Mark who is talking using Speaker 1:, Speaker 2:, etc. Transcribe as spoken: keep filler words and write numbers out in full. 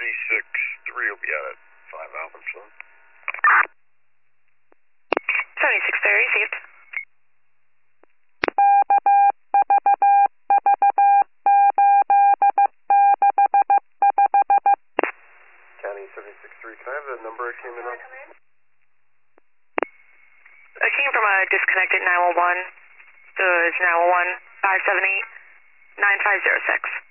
Speaker 1: seventy-six three will be out at five Alvinson.
Speaker 2: seventy-six three, received.
Speaker 1: County seventy-six three, can I have the number it came in on?
Speaker 2: It came from a disconnected nine one one. So it's nine one one, five seven eight, nine five zero six.